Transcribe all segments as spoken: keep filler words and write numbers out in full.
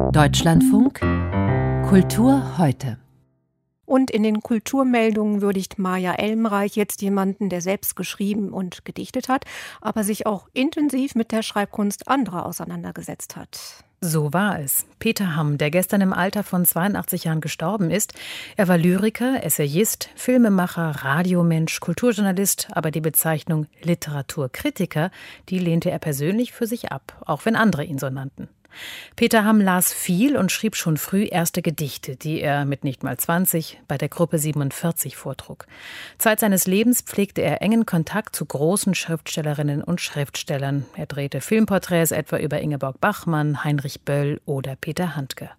Deutschlandfunk Kultur heute. Und in den Kulturmeldungen würdigt Maja Elmreich jetzt jemanden, der selbst geschrieben und gedichtet hat, aber sich auch intensiv mit der Schreibkunst anderer auseinandergesetzt hat. So war es. Peter Hamm, der gestern im Alter von zweiundachtzig Jahren gestorben ist. Er war Lyriker, Essayist, Filmemacher, Radiomensch, Kulturjournalist, aber die Bezeichnung Literaturkritiker, die lehnte er persönlich für sich ab, auch wenn andere ihn so nannten. Peter Hamm las viel und schrieb schon früh erste Gedichte, die er mit nicht mal zwanzig bei der Gruppe siebenundvierzig vortrug. Zeit seines Lebens pflegte er engen Kontakt zu großen Schriftstellerinnen und Schriftstellern. Er drehte Filmporträts etwa über Ingeborg Bachmann, Heinrich Böll oder Peter Handke.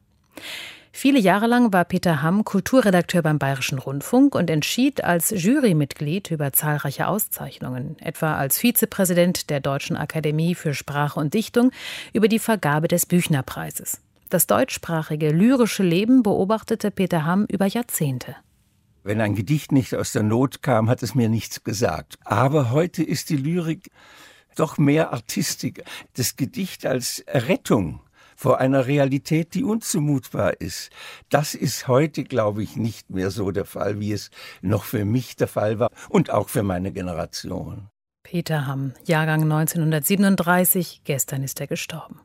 Viele Jahre lang war Peter Hamm Kulturredakteur beim Bayerischen Rundfunk und entschied als Jurymitglied über zahlreiche Auszeichnungen, etwa als Vizepräsident der Deutschen Akademie für Sprache und Dichtung über die Vergabe des Büchnerpreises. Das deutschsprachige lyrische Leben beobachtete Peter Hamm über Jahrzehnte. Wenn ein Gedicht nicht aus der Not kam, hat es mir nichts gesagt. Aber heute ist die Lyrik doch mehr Artistik. Das Gedicht als Rettung vor einer Realität, die unzumutbar ist. Das ist heute, glaube ich, nicht mehr so der Fall, wie es noch für mich der Fall war und auch für meine Generation. Peter Hamm, Jahrgang neunzehnhundertsiebenunddreißig, gestern ist er gestorben.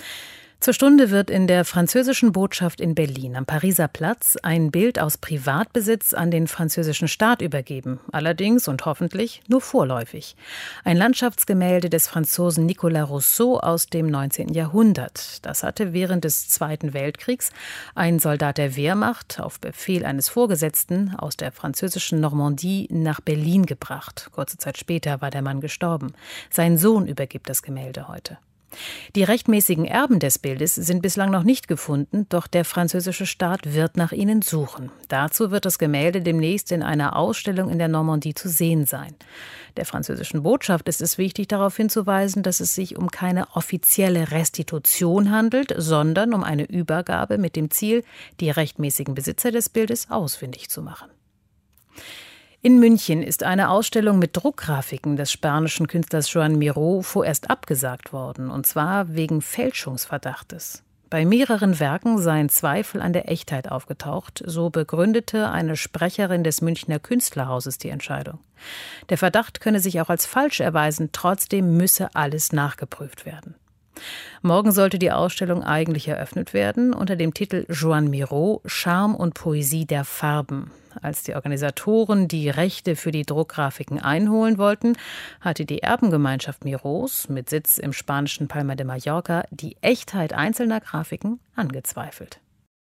Zur Stunde wird in der französischen Botschaft in Berlin am Pariser Platz ein Bild aus Privatbesitz an den französischen Staat übergeben. Allerdings und hoffentlich nur vorläufig. Ein Landschaftsgemälde des Franzosen Nicolas Rousseau aus dem neunzehnten Jahrhundert. Das hatte während des Zweiten Weltkriegs ein Soldat der Wehrmacht auf Befehl eines Vorgesetzten aus der französischen Normandie nach Berlin gebracht. Kurze Zeit später war der Mann gestorben. Sein Sohn übergibt das Gemälde heute. Die rechtmäßigen Erben des Bildes sind bislang noch nicht gefunden, doch der französische Staat wird nach ihnen suchen. Dazu wird das Gemälde demnächst in einer Ausstellung in der Normandie zu sehen sein. Der französischen Botschaft ist es wichtig, darauf hinzuweisen, dass es sich um keine offizielle Restitution handelt, sondern um eine Übergabe mit dem Ziel, die rechtmäßigen Besitzer des Bildes ausfindig zu machen. In München ist eine Ausstellung mit Druckgrafiken des spanischen Künstlers Joan Miró vorerst abgesagt worden, und zwar wegen Fälschungsverdachtes. Bei mehreren Werken seien Zweifel an der Echtheit aufgetaucht, so begründete eine Sprecherin des Münchner Künstlerhauses die Entscheidung. Der Verdacht könne sich auch als falsch erweisen, trotzdem müsse alles nachgeprüft werden. Morgen sollte die Ausstellung eigentlich eröffnet werden unter dem Titel Joan Miró, Charme und Poesie der Farben. Als die Organisatoren die Rechte für die Druckgrafiken einholen wollten, hatte die Erbengemeinschaft Mirós mit Sitz im spanischen Palma de Mallorca die Echtheit einzelner Grafiken angezweifelt.